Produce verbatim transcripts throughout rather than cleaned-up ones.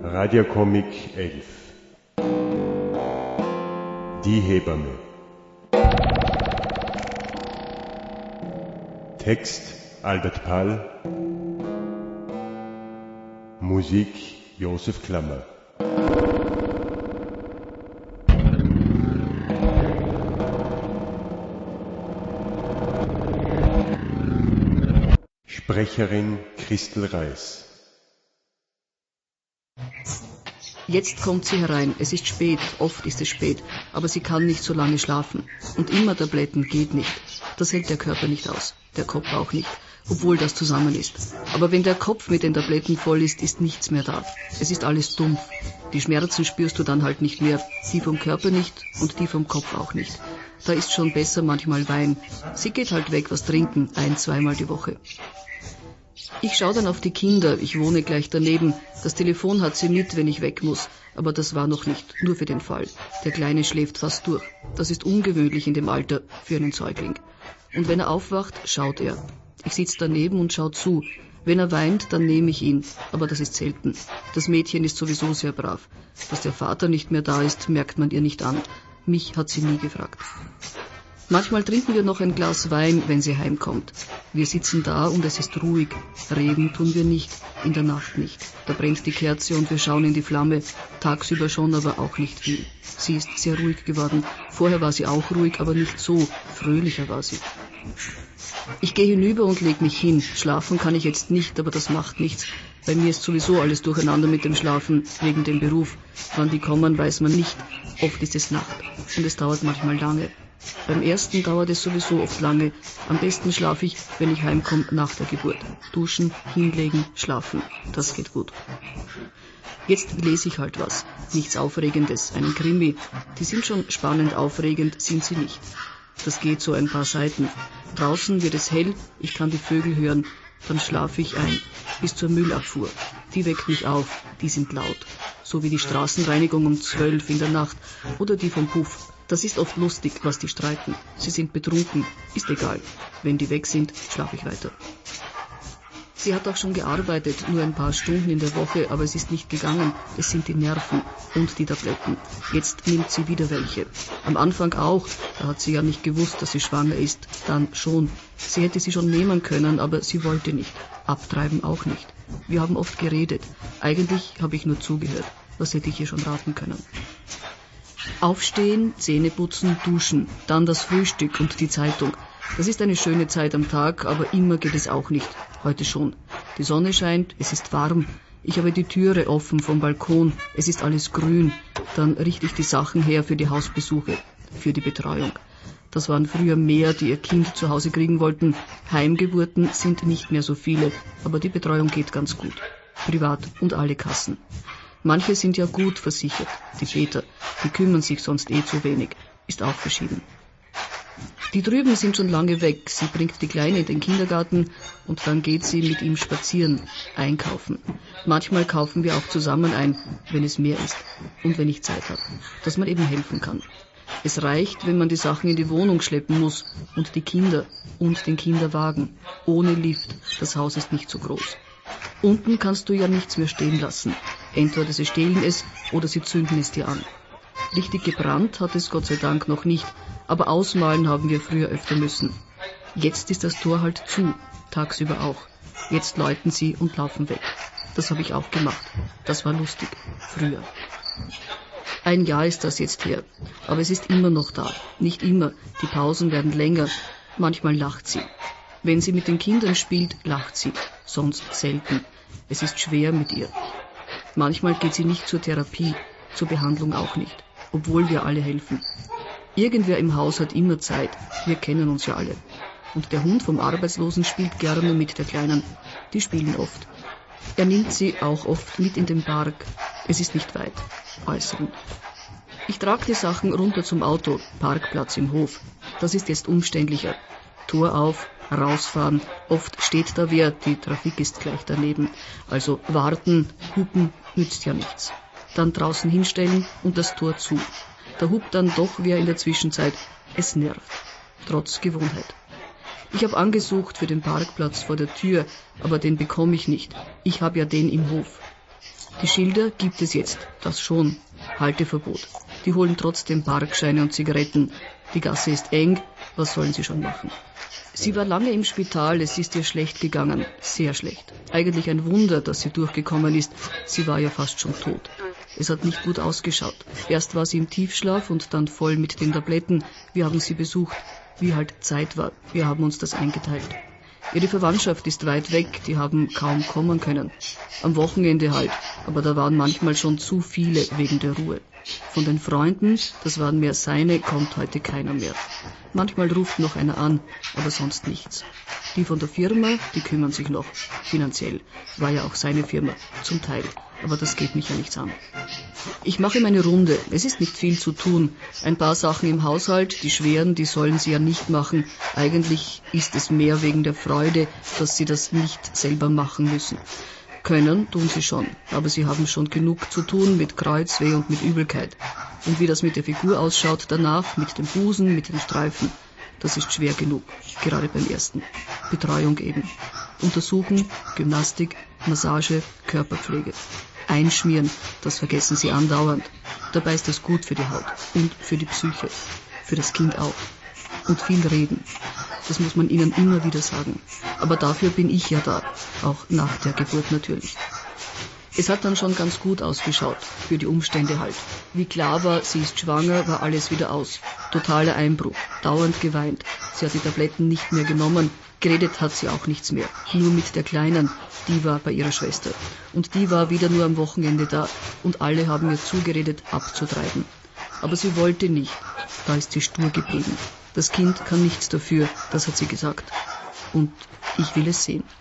Radiocomic elf. Die Hebamme. Text Albert Pall. Musik Josef Klammer. Sprecherin Christel Reis. Jetzt kommt sie herein. Es ist spät, oft ist es spät, aber sie kann nicht so lange schlafen. Und immer Tabletten geht nicht. Das hält der Körper nicht aus, der Kopf auch nicht, obwohl das zusammen ist. Aber wenn der Kopf mit den Tabletten voll ist, ist nichts mehr da. Es ist alles dumpf. Die Schmerzen spürst du dann halt nicht mehr, die vom Körper nicht und die vom Kopf auch nicht. Da ist schon besser manchmal Wein. Sie geht halt weg was trinken, ein-, zweimal die Woche. Ich schaue dann auf die Kinder, ich wohne gleich daneben. Das Telefon hat sie mit, wenn ich weg muss. Aber das war noch nicht, nur für den Fall. Der Kleine schläft fast durch. Das ist ungewöhnlich in dem Alter für einen Säugling. Und wenn er aufwacht, schaut er. Ich sitze daneben und schaue zu. Wenn er weint, dann nehme ich ihn. Aber das ist selten. Das Mädchen ist sowieso sehr brav. Dass der Vater nicht mehr da ist, merkt man ihr nicht an. Mich hat sie nie gefragt. Manchmal trinken wir noch ein Glas Wein, wenn sie heimkommt. Wir sitzen da und es ist ruhig. Reden tun wir nicht, in der Nacht nicht. Da brennt die Kerze und wir schauen in die Flamme. Tagsüber schon, aber auch nicht viel. Sie ist sehr ruhig geworden. Vorher war sie auch ruhig, aber nicht so. Fröhlicher war sie. Ich gehe hinüber und leg mich hin. Schlafen kann ich jetzt nicht, aber das macht nichts. Bei mir ist sowieso alles durcheinander mit dem Schlafen, wegen dem Beruf. Wann die kommen, weiß man nicht. Oft ist es Nacht und es dauert manchmal lange. Beim ersten dauert es sowieso oft lange. Am besten schlafe ich, wenn ich heimkomme, nach der Geburt. Duschen, hinlegen, schlafen. Das geht gut. Jetzt lese ich halt was. Nichts Aufregendes, einen Krimi. Die sind schon spannend aufregend, sind sie nicht. Das geht so ein paar Seiten. Draußen wird es hell, ich kann die Vögel hören. Dann schlafe ich ein, bis zur Müllabfuhr. Die weckt mich auf, die sind laut. So wie die Straßenreinigung um zwölf in der Nacht oder die vom Puff. Das ist oft lustig, was die streiten. Sie sind betrunken, ist egal. Wenn die weg sind, schlafe ich weiter. Sie hat auch schon gearbeitet, nur ein paar Stunden in der Woche, aber es ist nicht gegangen. Es sind die Nerven und die Tabletten. Jetzt nimmt sie wieder welche. Am Anfang auch, da hat sie ja nicht gewusst, dass sie schwanger ist. Dann schon. Sie hätte sie schon nehmen können, aber sie wollte nicht. Abtreiben auch nicht. Wir haben oft geredet. Eigentlich habe ich nur zugehört. Was hätte ich ihr schon raten können? Aufstehen, Zähne putzen, duschen, dann das Frühstück und die Zeitung. Das ist eine schöne Zeit am Tag, aber immer geht es auch nicht. Heute schon. Die Sonne scheint, es ist warm. Ich habe die Türe offen vom Balkon. Es ist alles grün. Dann richte ich die Sachen her für die Hausbesuche, für die Betreuung. Das waren früher mehr, die ihr Kind zu Hause kriegen wollten. Heimgeburten sind nicht mehr so viele, aber die Betreuung geht ganz gut. Privat und alle Kassen. Manche sind ja gut versichert, die Väter, die kümmern sich sonst eh zu wenig, ist auch verschieden. Die drüben sind schon lange weg, sie bringt die Kleine in den Kindergarten und dann geht sie mit ihm spazieren, einkaufen. Manchmal kaufen wir auch zusammen ein, wenn es mehr ist und wenn ich Zeit habe, dass man eben helfen kann. Es reicht, wenn man die Sachen in die Wohnung schleppen muss und die Kinder und den Kinderwagen, ohne Lift, das Haus ist nicht so groß. Unten kannst du ja nichts mehr stehen lassen. Entweder sie stehlen es oder sie zünden es dir an. Richtig gebrannt hat es Gott sei Dank noch nicht, aber ausmalen haben wir früher öfter müssen. Jetzt ist das Tor halt zu, tagsüber auch. Jetzt läuten sie und laufen weg. Das habe ich auch gemacht. Das war lustig, früher. Ein Jahr ist das jetzt her, aber es ist immer noch da. Nicht immer, die Pausen werden länger. Manchmal lacht sie. Wenn sie mit den Kindern spielt, lacht sie, sonst selten. Es ist schwer mit ihr. Manchmal geht sie nicht zur Therapie, zur Behandlung auch nicht, obwohl wir alle helfen. Irgendwer im Haus hat immer Zeit, wir kennen uns ja alle. Und der Hund vom Arbeitslosen spielt gerne mit der Kleinen, die spielen oft. Er nimmt sie auch oft mit in den Park, es ist nicht weit, äußernd. Ich trage die Sachen runter zum Auto, Parkplatz im Hof, das ist jetzt umständlicher. Tor auf, rausfahren, oft steht da wer, die Trafik ist gleich daneben. Also warten, hupen, nützt ja nichts. Dann draußen hinstellen und das Tor zu. Da hupt dann doch wer in der Zwischenzeit. Es nervt, trotz Gewohnheit. Ich habe angesucht für den Parkplatz vor der Tür, aber den bekomme ich nicht. Ich habe ja den im Hof. Die Schilder gibt es jetzt, das schon. Halteverbot. Die holen trotzdem Parkscheine und Zigaretten. Die Gasse ist eng, was sollen sie schon machen? Sie war lange im Spital, es ist ihr schlecht gegangen, sehr schlecht. Eigentlich ein Wunder, dass sie durchgekommen ist, sie war ja fast schon tot. Es hat nicht gut ausgeschaut. Erst war sie im Tiefschlaf und dann voll mit den Tabletten. Wir haben sie besucht, wie halt Zeit war. Wir haben uns das eingeteilt. Ihre Verwandtschaft ist weit weg, die haben kaum kommen können. Am Wochenende halt, aber da waren manchmal schon zu viele wegen der Ruhe. Von den Freunden, das waren mehr seine, kommt heute keiner mehr. Manchmal ruft noch einer an, aber sonst nichts. Die von der Firma, die kümmern sich noch. Finanziell. War ja auch seine Firma, zum Teil. Aber das geht mich ja nichts an. Ich mache meine Runde. Es ist nicht viel zu tun. Ein paar Sachen im Haushalt, die schweren, die sollen sie ja nicht machen. Eigentlich ist es mehr wegen der Freude, dass sie das nicht selber machen müssen. Können tun sie schon, aber sie haben schon genug zu tun mit Kreuzweh und mit Übelkeit. Und wie das mit der Figur ausschaut danach, mit dem Busen, mit den Streifen, das ist schwer genug, gerade beim ersten. Betreuung eben. Untersuchen, Gymnastik, Massage, Körperpflege. Einschmieren, das vergessen sie andauernd. Dabei ist das gut für die Haut und für die Psyche, für das Kind auch. Und viel reden. Das muss man ihnen immer wieder sagen. Aber dafür bin ich ja da, auch nach der Geburt natürlich. Es hat dann schon ganz gut ausgeschaut, für die Umstände halt. Wie klar war, sie ist schwanger, war alles wieder aus. Totaler Einbruch, dauernd geweint. Sie hat die Tabletten nicht mehr genommen, geredet hat sie auch nichts mehr. Nur mit der Kleinen, die war bei ihrer Schwester. Und die war wieder nur am Wochenende da und alle haben ihr zugeredet, abzutreiben. Aber sie wollte nicht, da ist sie stur geblieben. Das Kind kann nichts dafür, das hat sie gesagt. Und ich will es sehen.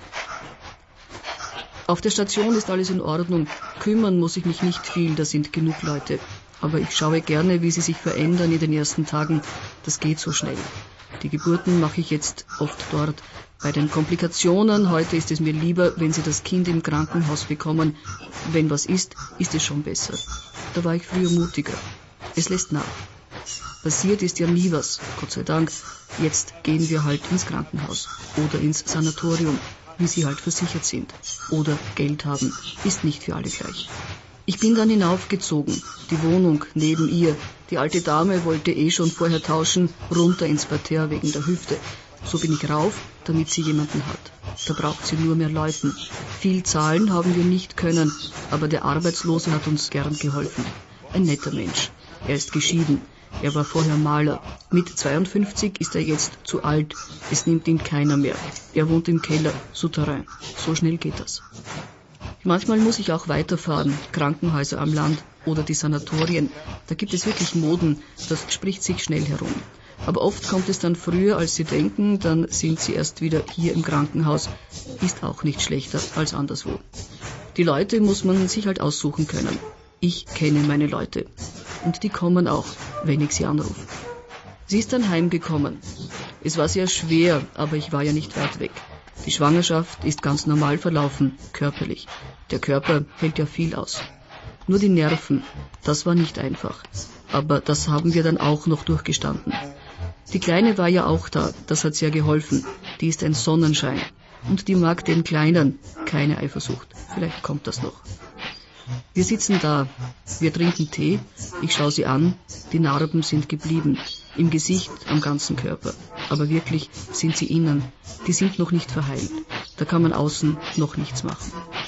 Auf der Station ist alles in Ordnung. Kümmern muss ich mich nicht viel, da sind genug Leute. Aber ich schaue gerne, wie sie sich verändern in den ersten Tagen. Das geht so schnell. Die Geburten mache ich jetzt oft dort. Bei den Komplikationen, heute ist es mir lieber, wenn sie das Kind im Krankenhaus bekommen. Wenn was ist, ist es schon besser. Da war ich früher mutiger. Es lässt nach. Passiert ist ja nie was, Gott sei Dank. Jetzt gehen wir halt ins Krankenhaus oder ins Sanatorium, wie sie halt versichert sind. Oder Geld haben, ist nicht für alle gleich. Ich bin dann hinaufgezogen, die Wohnung neben ihr. Die alte Dame wollte eh schon vorher tauschen, runter ins Parterre wegen der Hüfte. So bin ich rauf, damit sie jemanden hat. Da braucht sie nur mehr Leuten. Viel zahlen haben wir nicht können, aber der Arbeitslose hat uns gern geholfen. Ein netter Mensch. Er ist geschieden. Er war vorher Maler. Mit zweiundfünfzig ist er jetzt zu alt. Es nimmt ihn keiner mehr. Er wohnt im Keller, Souterrain. So schnell geht das. Manchmal muss ich auch weiterfahren, Krankenhäuser am Land oder die Sanatorien. Da gibt es wirklich Moden, das spricht sich schnell herum. Aber oft kommt es dann früher, als sie denken, dann sind sie erst wieder hier im Krankenhaus. Ist auch nicht schlechter als anderswo. Die Leute muss man sich halt aussuchen können. Ich kenne meine Leute. Und die kommen auch, wenn ich sie anrufe. Sie ist dann heimgekommen. Es war sehr schwer, aber ich war ja nicht weit weg. Die Schwangerschaft ist ganz normal verlaufen, körperlich. Der Körper hält ja viel aus. Nur die Nerven, das war nicht einfach. Aber das haben wir dann auch noch durchgestanden. Die Kleine war ja auch da, das hat sehr geholfen. Die ist ein Sonnenschein. Und die mag den Kleinen, keine Eifersucht. Vielleicht kommt das noch. Wir sitzen da, wir trinken Tee, ich schaue sie an, die Narben sind geblieben, im Gesicht, am ganzen Körper. Aber wirklich sind sie innen, die sind noch nicht verheilt. Da kann man außen noch nichts machen.